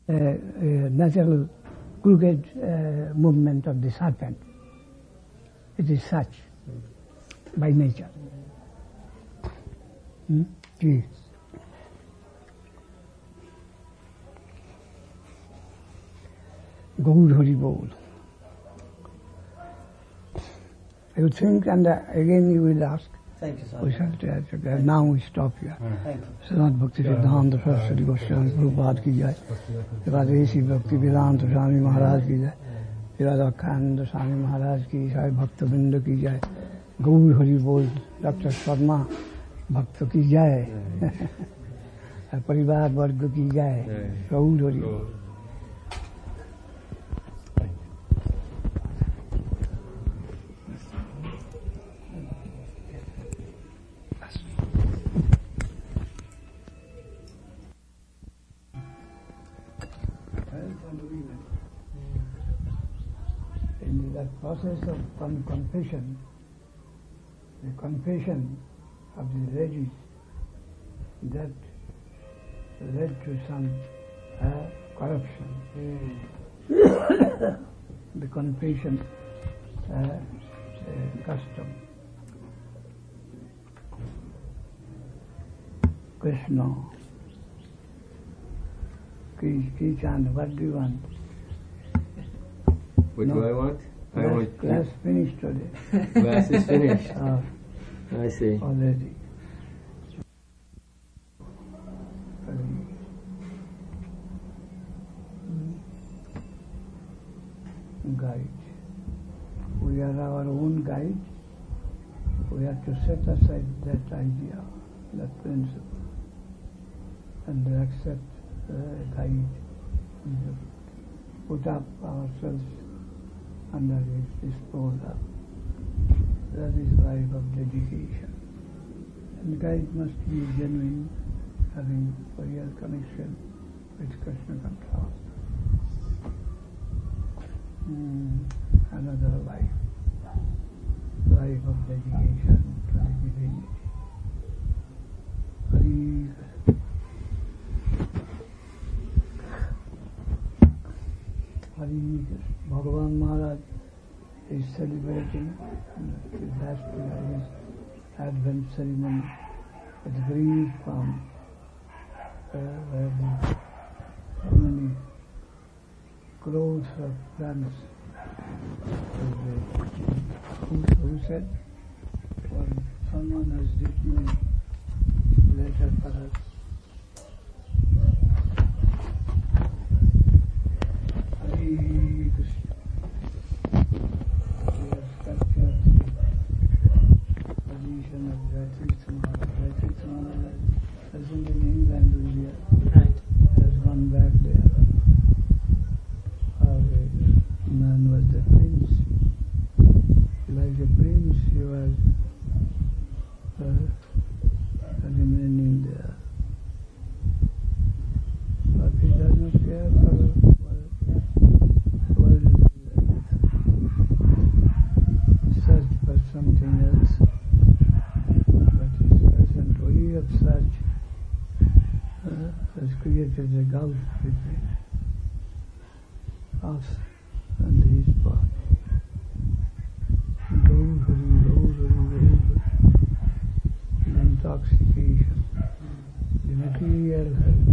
natural crooked movement of the serpent. It is such by nature. Please. Gaur Hari Bol. You think and again you will ask. Thank you, sir. We shall now we stop here. Thank you. Srinath Bhakti Siddhanta Saraswati Goswami Prabhupada ki jai. Srila Desi Bhakti Vedanta Swami Maharaj ki jai. Srila Akhananda Swami Maharaj ki jai. Bhakta Binda ki jai. Gaur Hari Bol. Dr. Sharma Bhakta ki jai. Parivar Varga ki jai. Gaur Hari Bol. In that process of confession, the confession of the ladies, that led to some corruption. The confession custom. Krishna, Krishna, what do you want? What do I want? I want class finished today. Class is finished. I see. Already. Guide. We are our own guide. We have to set aside that idea, that principle, and accept the guide. And put up ourselves under his disposal. That is life of dedication. And guide must be genuine, having real connection with Krishna consciousness. Another life of dedication to the divinity. Hari Bhagavan Maharaj is celebrating his last his Advent ceremony at the Green Farm, where so many crores of plants. Who said? Well, someone has written a letter for us. Hari Krishna. We have captured the position of Jaitirtha Maharaj. Jaitirtha Maharaj isn't in England India. Right. Has gone back there. Our man was the prince. Like a prince, he was remaining there. But he does not care for search for something else. But his present way of search has created a gulf between us and his body. The intoxication, the material health.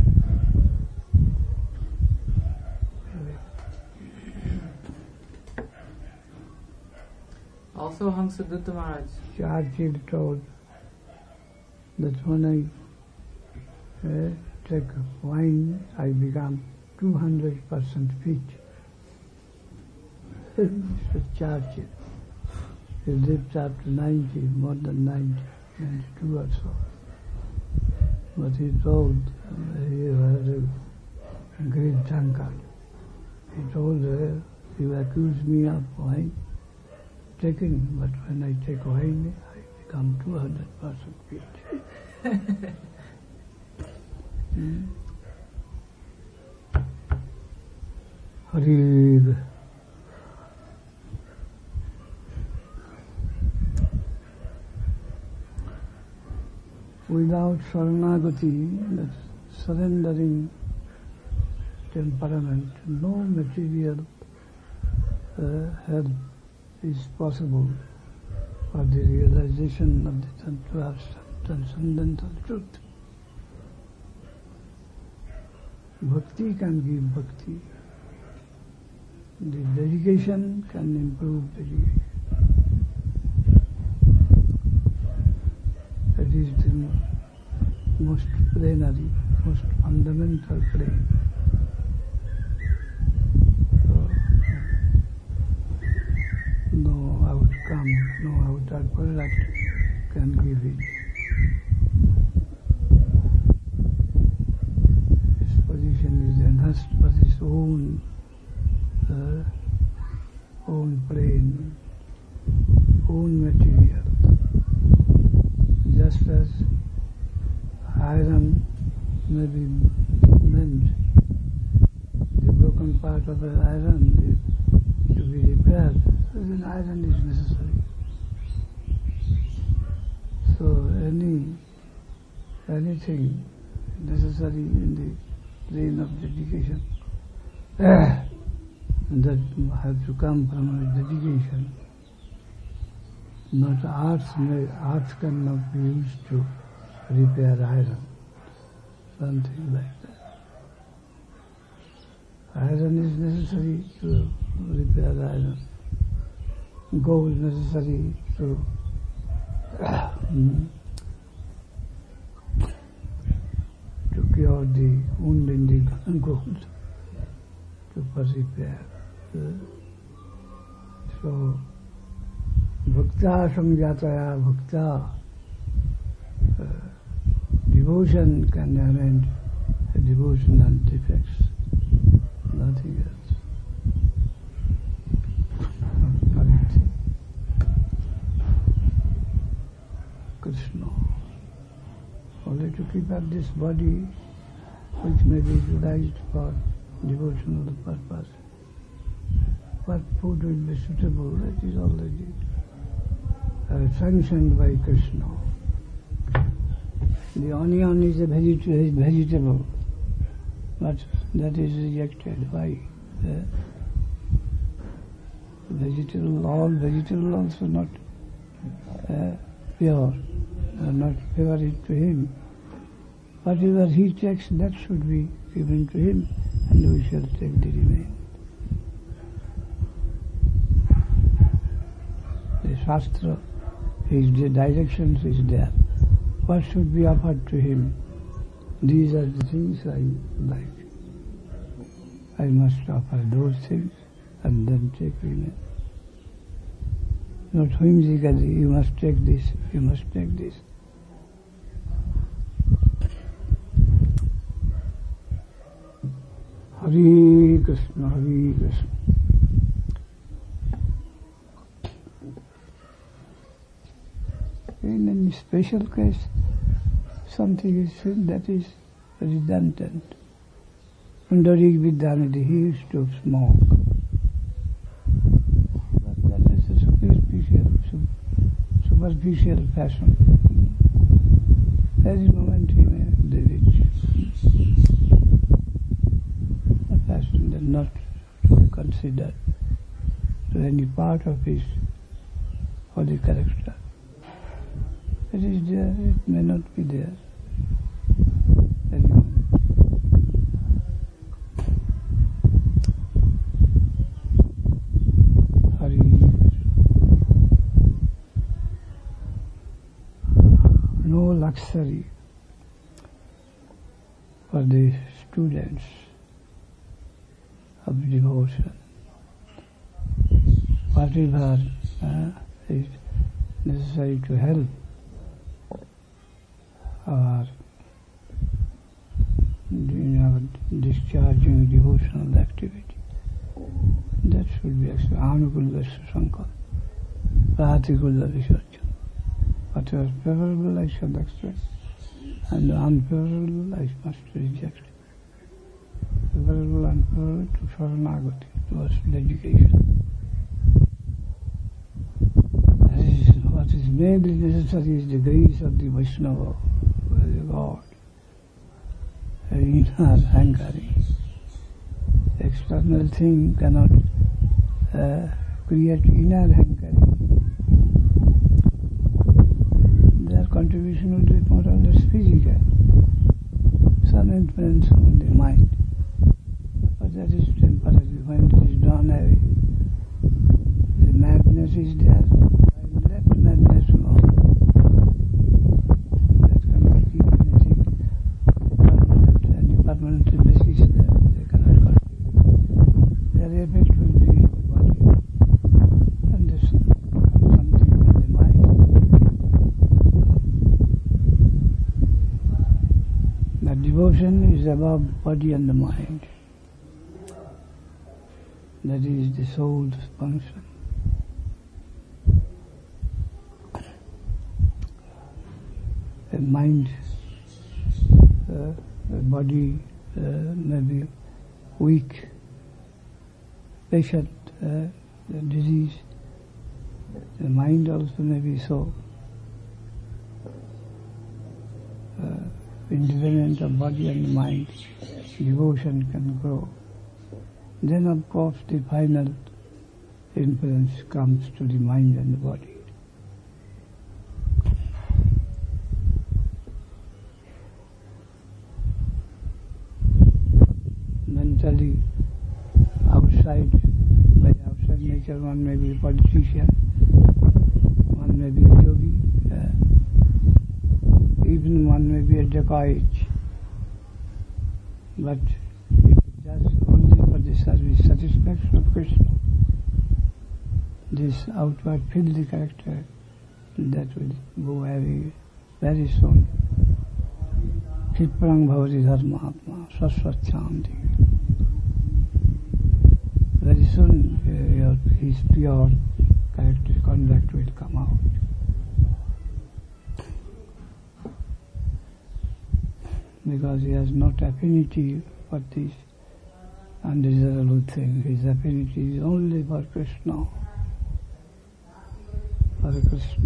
Also, Hamsadutta Maharaj. Churchill told that when I take wine, I become 200% fit. Mr. Churchill. He lived up to 90, more than 90, 92 or so. But he told, he was a great drunkard. He told her, you accuse me of wine taking, but when I take wine, I become 200% fit. Hari. Without Saranagati, that's surrendering temperament, no material help is possible for the realization of the transcendental truth. Bhakti can give bhakti. The dedication can improve dedication. That is the most plenary, most fundamental plane. So, no outcome, no outer product can give it. Its position is enhanced by its own plane, own material. Just as iron may be mended, the broken part of an iron is to be repaired, then iron is necessary. So anything necessary in the plane of dedication that has to come from a dedication. Not arts cannot be used to repair iron, something like that. Iron is necessary to repair iron. Gold necessary to cure the wound in the gold, to repair. So, bhakta samjataya bhakta, devotion can amend devotional defects, nothing else. Krishna, only to keep up this body which may be utilized for devotional purpose. What food will be suitable, that is already sanctioned by Krishna. The onion is a vegetable, but that is rejected. Why? All vegetable also not pure, not favorite to him. Whatever he takes, that should be given to him, and we shall take the remaining. The Shastra, the directions is there. What should be offered to him? These are the things I like. I must offer those things and then take remaining. Not whimsically, you must take this, you must take this. Hare Krishna, Hare Krishna. In any special case, something is said that is redundant. Pundarik Vidyanidhi, he used to smoke. But that is a superficial fashion. Every moment he may do it. A fashion that not to be considered to any part of his holy character. It is there, it may not be there. Anyway. No luxury for the students of devotion. Whatever is necessary to help our discharging devotional activity, that should be accepted. Anukulla Sankar, Pratikulla Research. Whatever is favorable I shall accept, and unfavorable I must reject. Favorable and unfavorable to Sharanagati, towards dedication. What is mainly necessary is the grace of the Vaishnava, the God, in our hankering. external thing cannot create inner hankering. Their contribution would be more or less physical, some influence on the mind, but that is temporary. When it is drawn away, the madness is there, while let madness go. That cannot keep anything permanent, any permanent basis there, they cannot contribute. Their effect will be in the body, and this something in the mind. That devotion is above body and the mind. That is the soul's function. The mind, the body may be weak, patient, the disease. The mind also may be so independent of body and mind. Devotion can grow. Then of course the final influence comes to the mind and the body. Mentally, outside, by outside nature, one may be a politician, one may be a yogi, even one may be a dacoit, but if it does only for the service, satisfaction of Krishna, this outward filthy character, that will go away very soon. Khiprang bhavati dharmatma, swaswachanti. Very soon his pure character, conduct will come out. Because he has not affinity for this undesirable thing. His affinity is only for Krishna. For Krishna.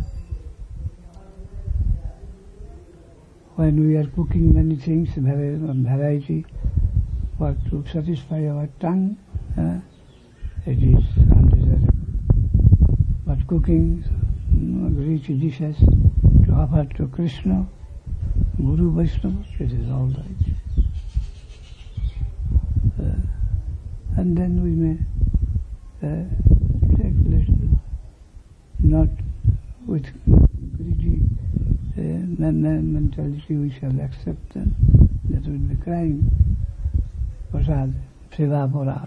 When we are cooking many things, variety, for to satisfy our tongue, it is undesirable. But cooking rich dishes to offer to Krishna, Guru Vaishnava, it is all right. And then we may take little, not with greedy mentality we shall accept them. That would be crime. Prasad, Seva Parad.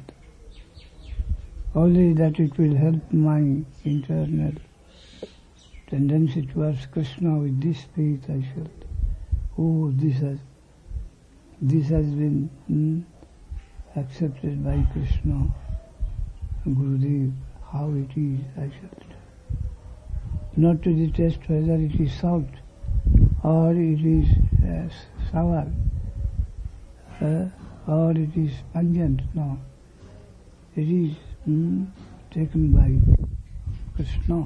Only that it will help my internal tendency towards Krishna. With this faith I shall. Oh, this has been accepted by Krishna, Gurudev, how it is, I shall do. Not to the test whether it is salt or it is sour or it is pungent, no. It is taken by Krishna,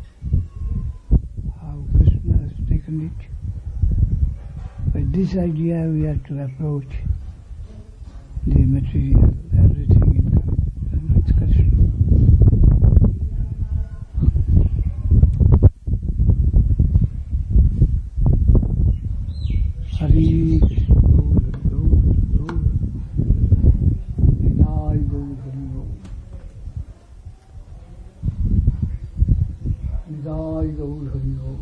how Krishna has taken it. With this idea we have to approach the material, everything in with Krishna. Hari Krishna, Nidai Gaur Hari Gaur. Nidai Gaur Hari Gaur.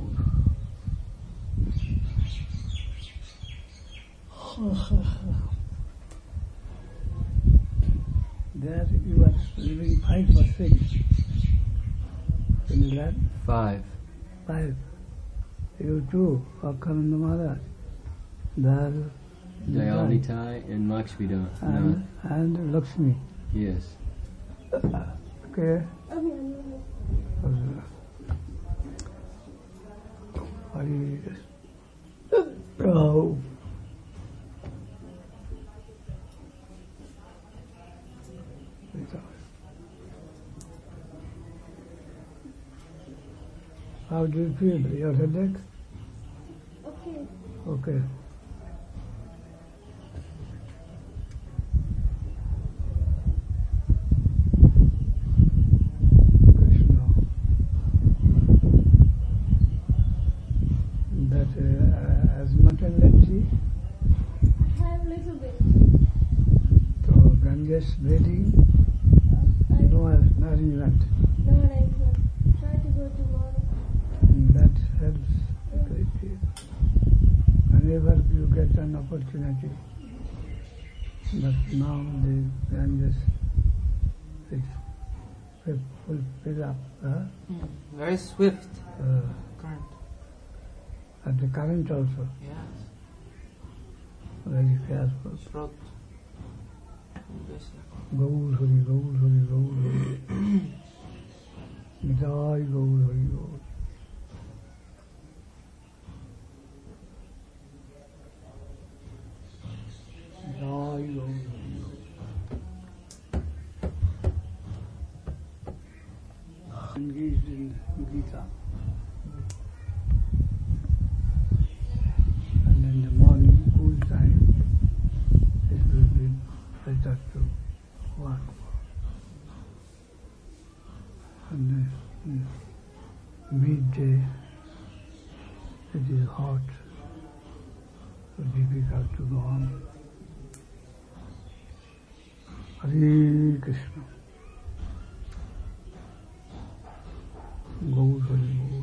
There you are living 5 or 6. Can you learn? 5. 5. You too, Akhananda Maharaj. There Dayanitai and Lakshmida. and Lakshmi. Yes. Okay. Oh. How do you feel? Your headache? Okay. Okay. this breathing, I no arrangement. no arrangement. Try to go tomorrow. That helps a great deal. Whenever you get an opportunity, but now the Ganges is fill up. Very swift Uh, current. and the current also Yes. very careful. Shrot. Gaur Hari, Gaur Hari, Gaur Hari. Jai Gaur Hari, Gaur. Jai Gaur Hari, Gaur. Engaged in Gita. And in the morning, cool time, it will be better to work. And midday, it is hot, so difficult to go on. Hare Krishna. Gaur Hari Gaur.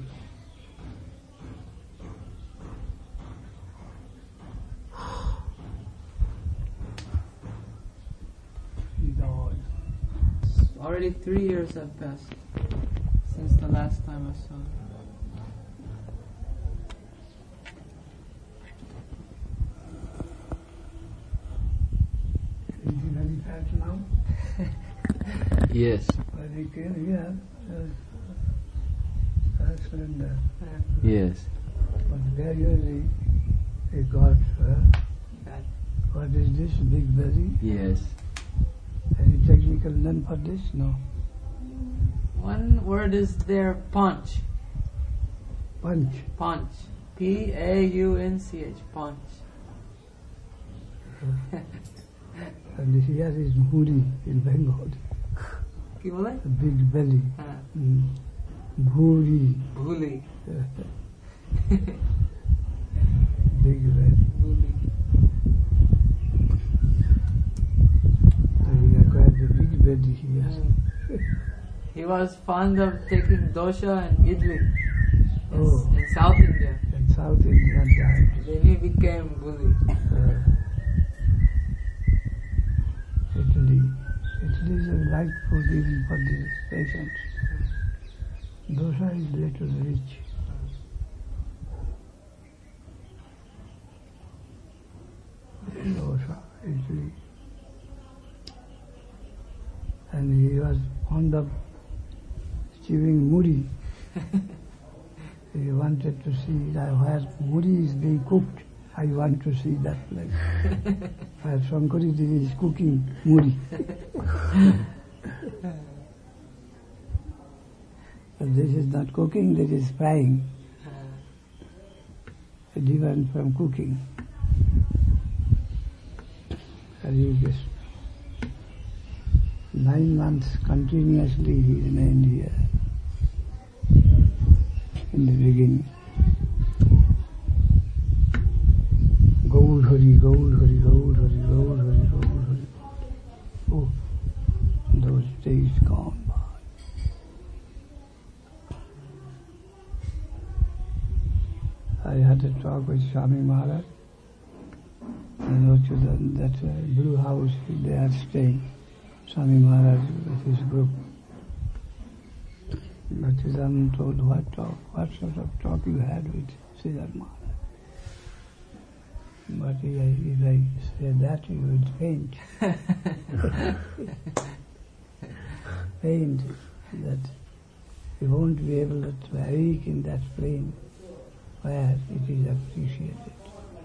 Already 3 years have passed since the last time I saw her. Is he very fat now? Yes. But he came here, slender. Yes. But gradually he got, what is this, big belly? Yes. Any technical name for this? No. One word is there, punch. Punch. Punch. P-A-U-N-C-H. Punch. And here is Bhuri in Bengal. কি বলে? A big belly. হ্যাঁ, Bhuri. ভুলি। Big belly. ভুলি। So he acquired a big belly here. He was fond of taking dosha and idli Oh. in South India. In South Indian diet. Then he became Bhuli. Italy. Italy is a light food even for the patients. Dosa is little rich. Dosa, Italy. And he was fond of chewing muri. He wanted to see that where muri is being cooked. I want to see that place. Where Shankari is cooking muri. But this is not cooking, this is frying. Different from cooking. Hare Krishna. 9 months continuously he remained here. In the beginning. Gaur Hari, Gaur Hari, Gaur Hari, Gaur Hari, Gaur Hari. Oh, those days gone by. I had a talk with Swami Maharaj. And to that blue house they are staying. Swami Maharaj with his group. But I'm told what sort of talk you had with Sridhar Maharaj. But if I say that, you would faint. Faint, that you won't be able to awake in that plane where it is appreciated.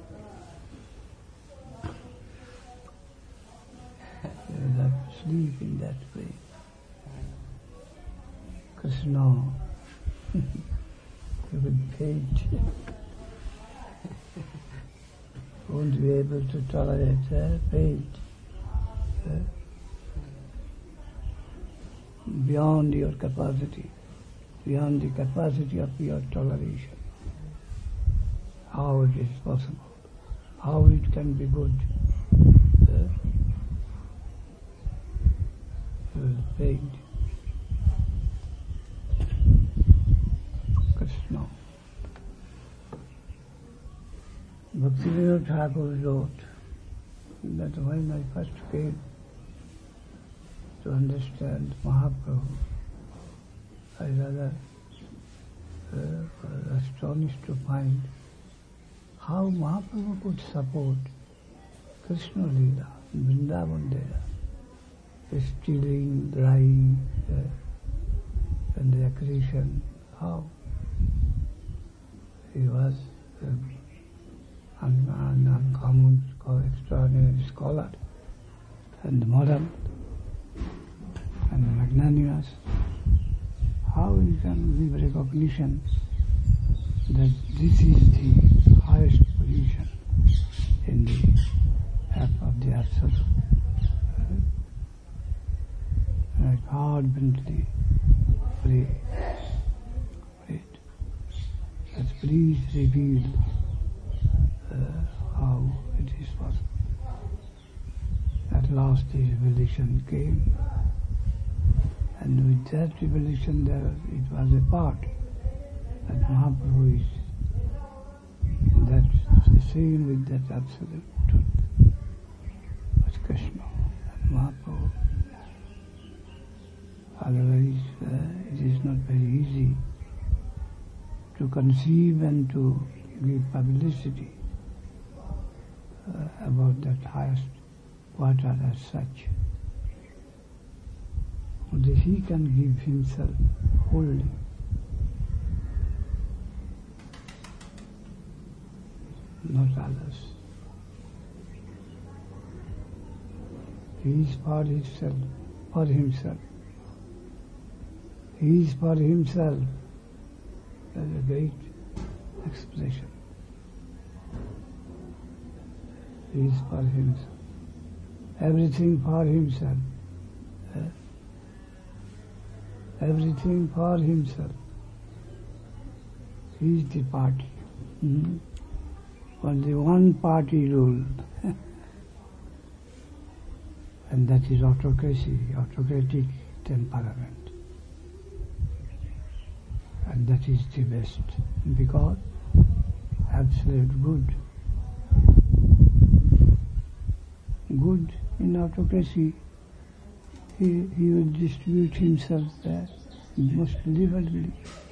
You will have to sleep in that plane. Krishna, you would faint. Won't be able to tolerate pain beyond your capacity, beyond the capacity of your toleration. How it is possible? How it can be good? Thakur wrote that when I first came to understand Mahaprabhu, I rather was astonished to find how Mahaprabhu could support Krishna Leela, Vrindavan Leela, stealing, lying, and the accretion. How he was an uncommon, extraordinary scholar and moral and magnanimous. How he can give recognition that this is the highest position in the path of the Absolute. I ardently pray that please reveal how it is possible. At last the revelation came, and with that revelation it was a part that Mahaprabhu is that the same with that absolute truth was Krishna and Mahaprabhu. Otherwise it is not very easy to conceive and to give publicity about that highest quarter as such. Only he can give himself wholly. Not others. He is for himself, for himself. He is for himself. That is a great expression. He is for himself. Everything for himself. Everything for himself. He is the party. Only one party rule. And that is autocracy, autocratic temperament. And that is the best, because absolute good in autocracy, he will distribute himself there most liberally.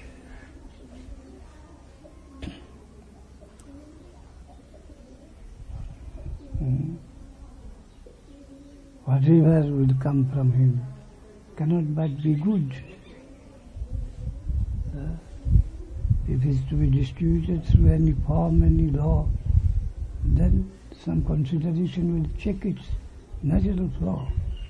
Whatever will come from him cannot but be good. If it is to be distributed through any form, any law, then some consideration will check its natural flow.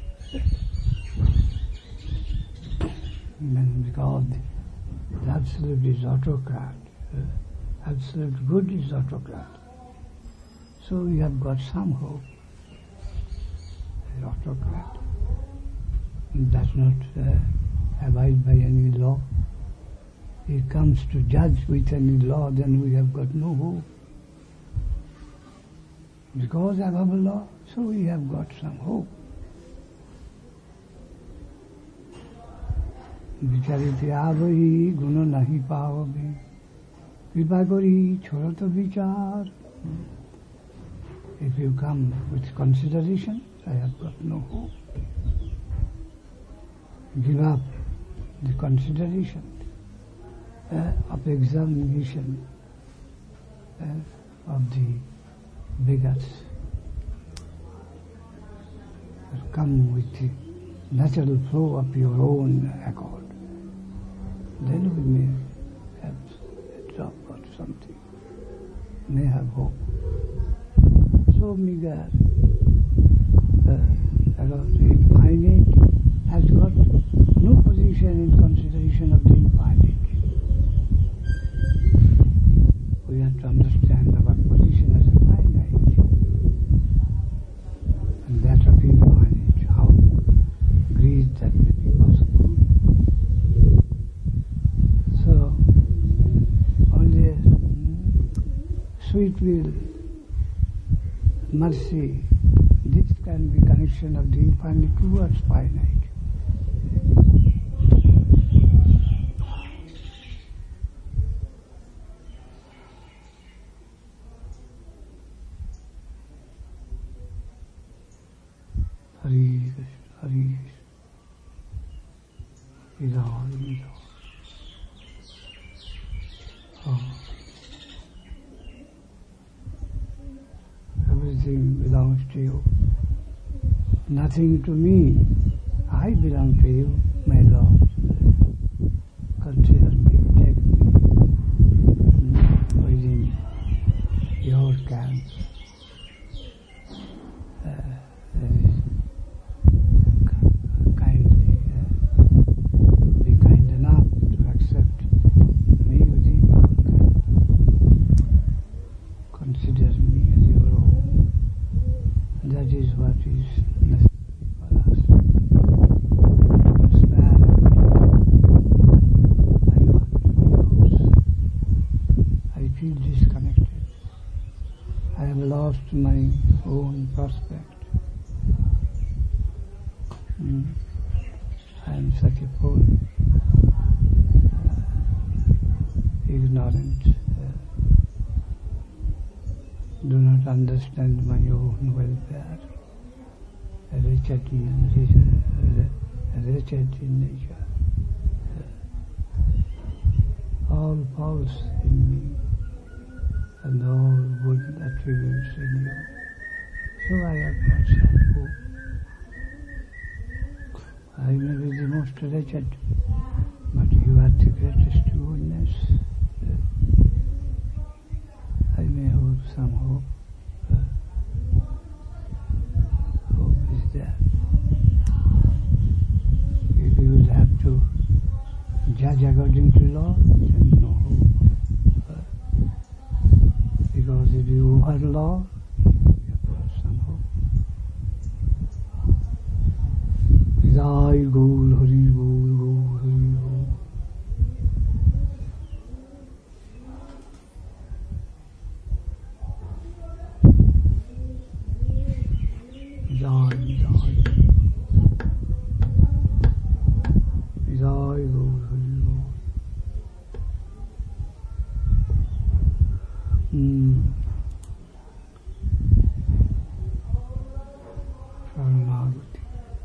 And because the absolute is autocrat, absolute good is autocrat. So we have got some hope. The autocrat does not abide by any law. He comes to judge with any law, then we have got no hope. Because above law, so we have got some hope. Vicharite avahi guno nahi pavabi. Kripa kori choroto vichar. If you come with consideration, I have got no hope. Give up the consideration of examination of the bigots. Come with the natural flow of your own accord. Then we may have a drop or something, may have hope. So meager, infinite has got no position in consideration of the infinite. We have to understand our position as a finite, and that of infinite, how great that may be possible. So, only sweet will, mercy, this can be connection of the infinite towards finite. Hari Krishna, Hari Krishna. Is all, is all. Oh. Everything belongs to you. Nothing to me. I belong to you, my Lord. Consider me, take me within your camp. Kindly be kind enough to accept me within your camp. Consider me as your own. That is what is necessary for us. Spare I want to be yours. I feel disconnected. I have lost my own prospect. I am such a fool, ignorant, do not understand my own welfare, wretched in nature, all false in me, and all good attributes in you. So I have not some hope. I may be the most wretched, but you are the greatest goodness. I may hold some hope. Hope is there. If you will have to judge according to law, then no hope. Because if you are law, you have got some hope. Jai Gaur Hari Gaur Gaur Hari Gaur. Jai Jai Jai Gaur Hari Gaur. Sharanagati.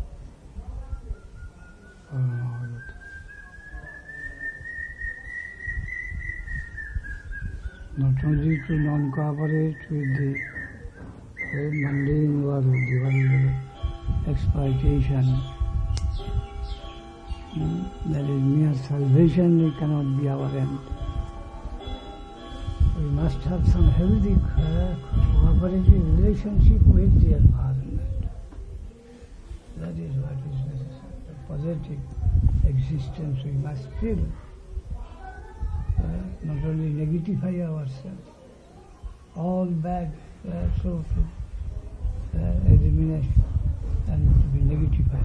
Not only to non-cooperate with the mundane world, the world exploitation, that is mere salvation, it cannot be our end. We must have some healthy cooperative relationship with the environment. That is what is necessary. The positive existence we must feel. Not only negatify ourselves, all bad so to eliminate and to be negatified.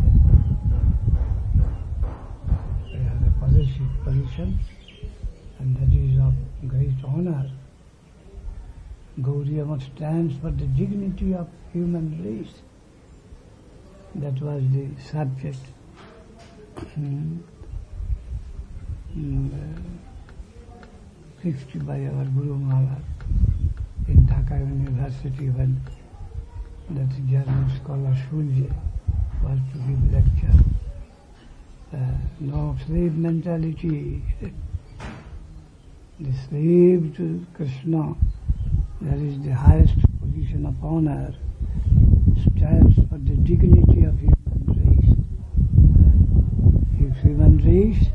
We have a positive position, and that is of great honor. Gaudiya stands for the dignity of human race. That was the subject. Fixed by our Guru Maharaj in Dhaka University when that German scholar Schulze was to give lecture. No slave mentality. The slave to Krishna, that is the highest position of honor, stands for the dignity of human race. If human race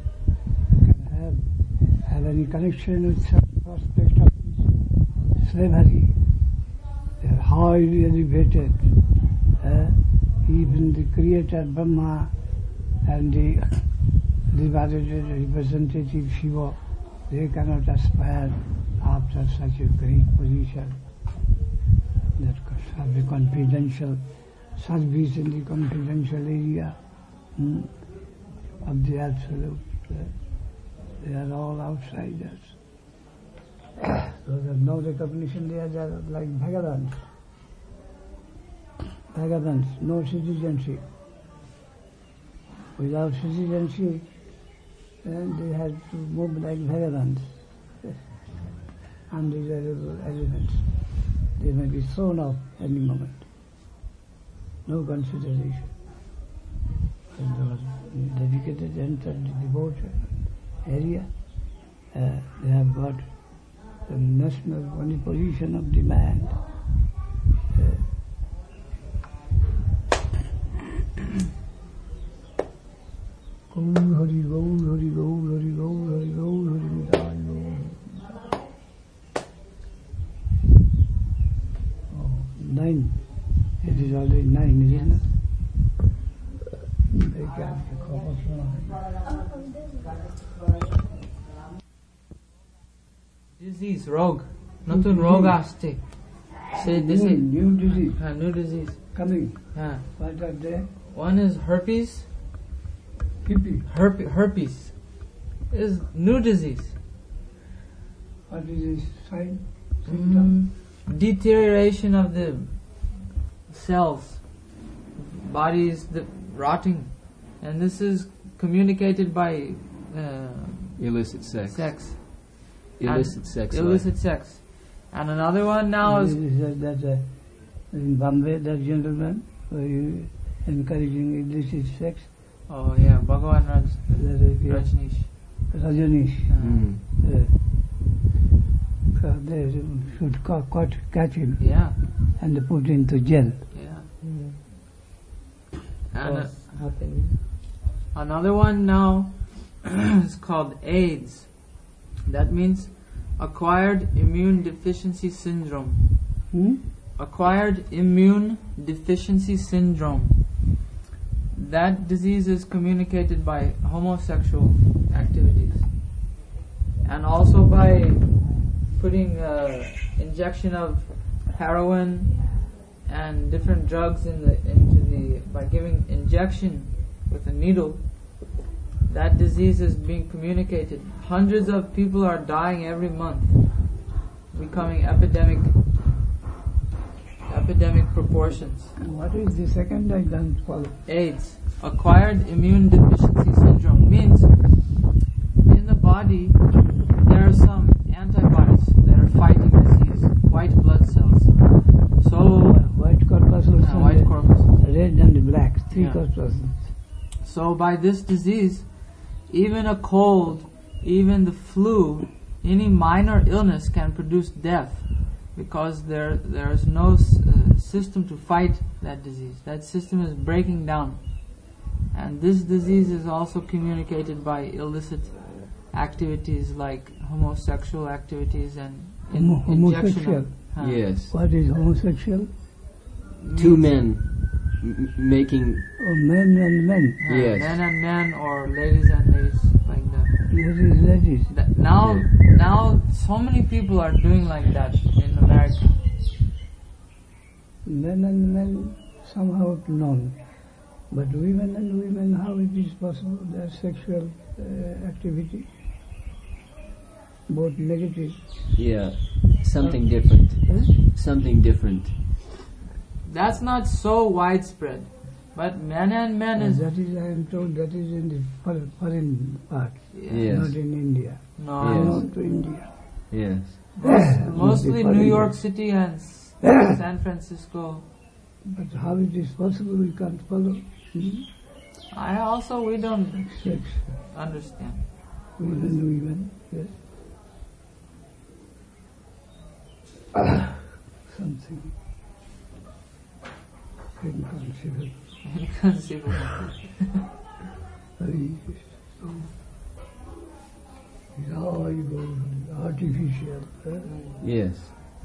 have any connection with some prospect of slavery, they are highly elevated. Even the creator Brahma and the representative Shiva, they cannot aspire after such a great position. That have a confidential service in the confidential area of the Absolute. They are all outsiders. Those have no recognition, they are like vagabonds. Vagabonds, no citizenship. Without citizenship, they have to move like vagabonds. Undesirable elements. They may be thrown off any moment. no consideration. And those dedicated entered the devotion area, they have got the national monopolization of demand. Gaur Hari Gaur Hari Gaur Hari Gaur Hari Gaur Hari Midai Gaur. Oh, 9. It is already 9, isn't it? They can't recover from Disease, rog. Notun rog aste. Say this is new disease new disease. coming. Yeah. What are they? One is herpes. Hippie. Herpes is new disease. What is this sign? Symptom? Deterioration of the cells, bodies rotting, and this is communicated by Illicit sex. Illicit Illicit sex. sex. And another one now is That in Bombay, that gentleman, were you encouraging illicit sex? oh yeah, Bhagavan That is Rajneesh. Rajanish. Mm. So they should catch him Yeah, and put into jail. yeah. And another one now is called AIDS. That means acquired immune deficiency syndrome. Acquired immune deficiency syndrome. That disease is communicated by homosexual activities, and also by putting injection of heroin and different drugs by giving injection with a needle. That disease is being communicated. Hundreds of people are dying every month, becoming epidemic proportions. What is the second? I don't follow. AIDS, acquired immune deficiency syndrome, means in the body there are some antibodies that are fighting disease, white blood cells. So White corpuscles and white corpuscles. red and black, three Yeah. corpuscles. So by this disease, even a cold, even the flu, any minor illness can produce death, because there is no system to fight that disease. That system is breaking down. And this disease is also communicated by illicit activities like homosexual activities and Homosexual. Yes. What is homosexual? Two men making. Oh, men and men. Yes. Men and men, or ladies and ladies, like that. Ladies. Now so many people are doing like that in America. Men and men somehow known. But women and women, how it is possible? Their sexual activity, both negative. Yeah. Something different. Huh? Something different. That's not so widespread. But men and men is That is, I am told, that is in the foreign part, Yes. not in India. no. Yes. Not to India. Yes. Mostly New York City and San Francisco. But how it is possible, we can't follow. We don't Sex, understand. women, yes. Something inconceivable. Inconceivable. Very artificial. Yes.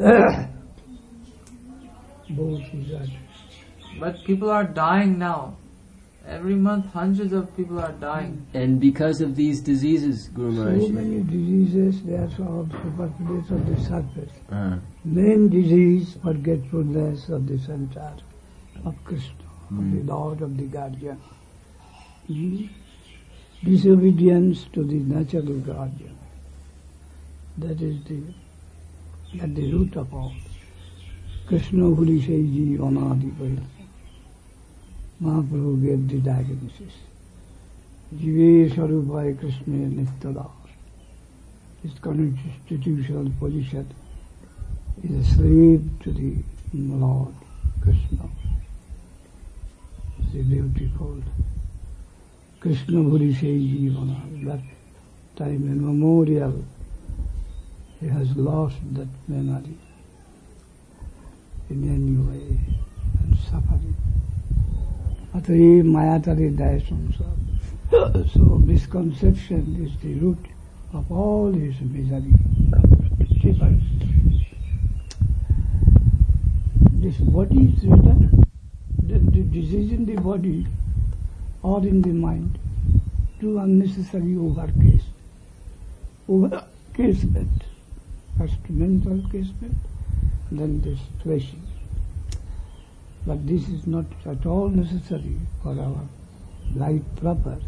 Both is that. But people are dying now. Every month, hundreds of people are dying. And because of these diseases, Guru So Maharaj. many diseases, they are also populated on the surface. Uh, Main disease, forgetfulness of the center of Krishna, of the Lord, of the Guardian. Disobedience to the natural guardian. That is at the root of all. Krishna Huli Seiji Anadi Vaira. Mahaprabhu gave the diagnosis. Jive Sarubhai Krishna Nityada. His constitutional position is a slave to the Lord Krishna. the beautiful Krishna Bhuri Sei Jivana, that time immemorial. He has lost that memory in any way and suffering. Atari Mayatari Daya Samsara. So misconception is the root of all his misery. This body is written, the disease in the body or in the mind, too unnecessary overcasement. First mental casement, then this fleshing. But this is not at all necessary for our life proper.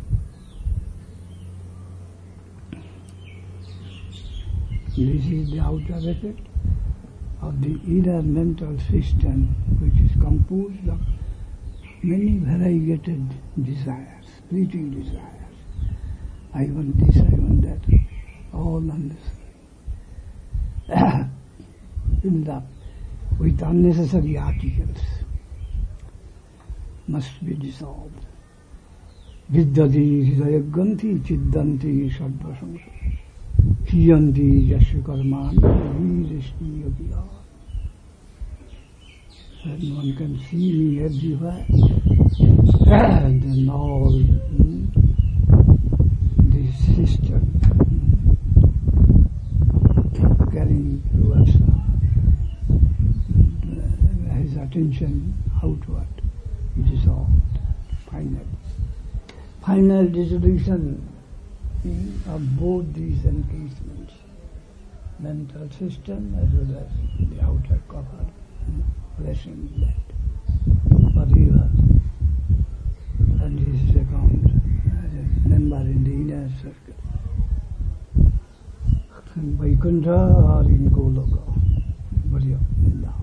This is the outer effect of the inner mental system, which is composed of many variegated desires, fleeting desires. I want this, I want that, all unnecessary. Filled up with unnecessary articles, must be dissolved. Vidyati hridayaganti chiddanti sarva samsara. Kiyanti yasya karmani virishti yogiya. And one can see me everywhere. And then all this system carrying towards his attention outward, dissolved, final dissolution of both these encasements, mental system as well as the outer cover, flesh and blood, forever. And his account as a member in the inner circle. In Vaikuntha or in Goloka, Bhariya, Vrindavan.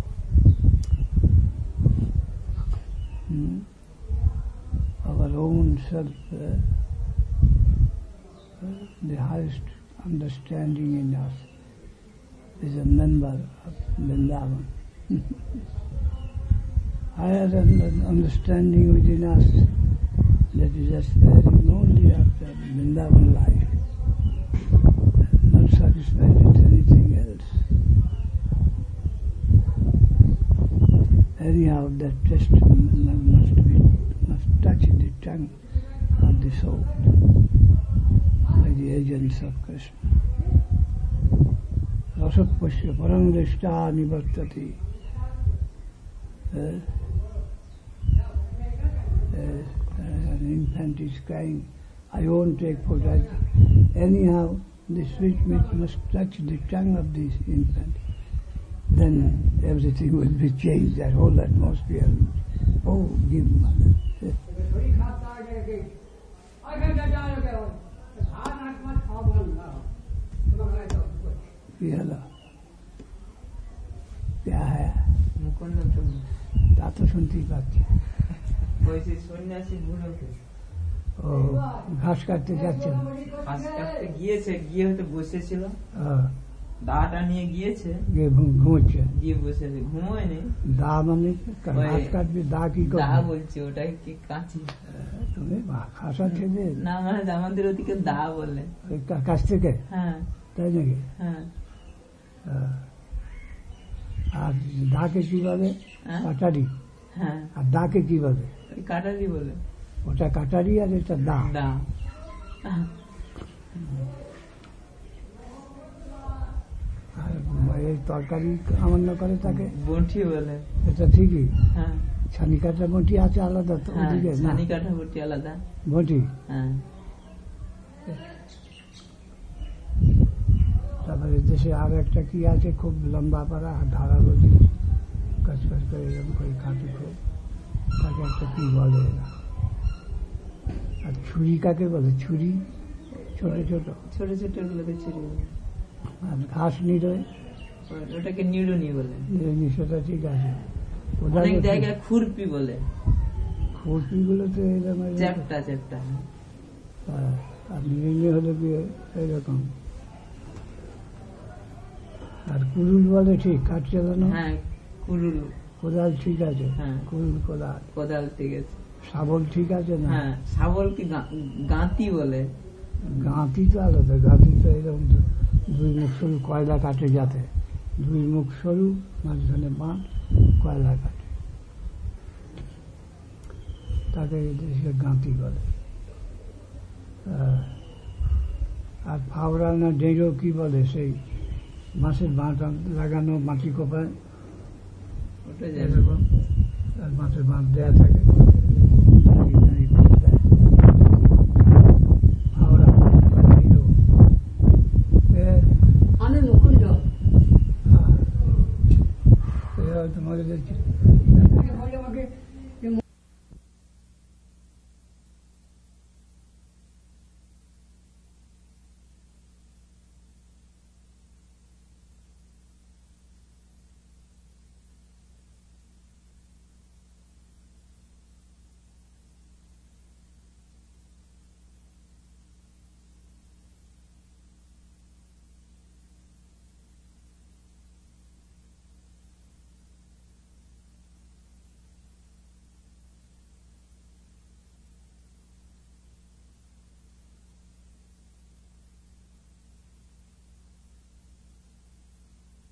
Our own self, the highest understanding in us, is a member of Vrindavan. Higher understanding within us that is aspiring only after Vrindavan life, not satisfied with anything else. Anyhow, that testimony must touch the tongue of the soul by the agents of Krishna. Rasatpasya parangrishta nivartati. An infant is crying, I won't take food. Anyhow, the sweet meat must touch the tongue of this infant. Then everything will be changed, that whole atmosphere. Oh, give mother. क्या है তা তো শুনতেই পাচ্ছি ও ঘাস কাটতে যাচ্ছে ঘাস কাটতে গিয়েছে গিয়ে হয়তো বসেছিল দাটা নিয়ে গিয়েছে ঘুমোচ্ছে গিয়ে বসেছে ঘুমোয়নি দা মানে ঘাস কাটবে দা কি দা বলছি ওটা কি কাঁচি তুমি খাসা খেলে না মানে আমাদের ওদিকে দা বলে কাছ থেকে হ্যাঁ তাই নাকি হ্যাঁ আর দাকে কি বলে কাটারি হ্যাঁ আর দাকে কি বলে কাটারি বলে ওটা কাটারি আর এটা দা দা আর এই তরকারি আমান্য করে তাকে বটি বলে এটা ঠিকই হ্যাঁ ছানি কাটা বটি আছে আলাদা তো ওদিকে ছানি কাটা বটি আলাদা বটি হ্যাঁ তারপরে দেশে আর একটা কি আছে খুব লম্বা পাড়া ধারালো জিনিস কাজ করে এরকম করে কাটে খুব তাকে একটা কি বলে এরা আর ছুরি কাকে বলে ছুরি ছোট ছোট ছোট ছোট গুলোকে ছুরি বলে আর ঘাস নিরোয় ওটাকে নিড়ুনি বলে সেটা ঠিক আছে অনেক জায়গায় খুরপি বলে খুরপি গুলো তো এরকম চ্যাপ্টা চ্যাপ্টা আর নিড়ুনি হলে কি এরকম আর কুরুল বলে ঠিক কাঠ চালানো হ্যাঁ কুরুল কোদাল ঠিক আছে হ্যাঁ কুরুল কোদাল কোদাল ঠিক আছে শাবল ঠিক আছে না? হ্যাঁ, শাবল কি গাঁতি বলে? গাঁতি তো আলাদা, গাঁতি তো এরকম দুই মুখ সরু কয়লা কাটে, যাতে দুই মুখ সরু মাঝখানে বাঁধ কয়লা কাটে, তাকে দেশে গাঁতি বলে। আর ফাওড়া না ডেঁড়ো কি বলে, সেই মাছের বাঁধ লাগানো মাটি কোপায় ওটা এরকম, আর মাছের বাঁধ দেয়া থাকে,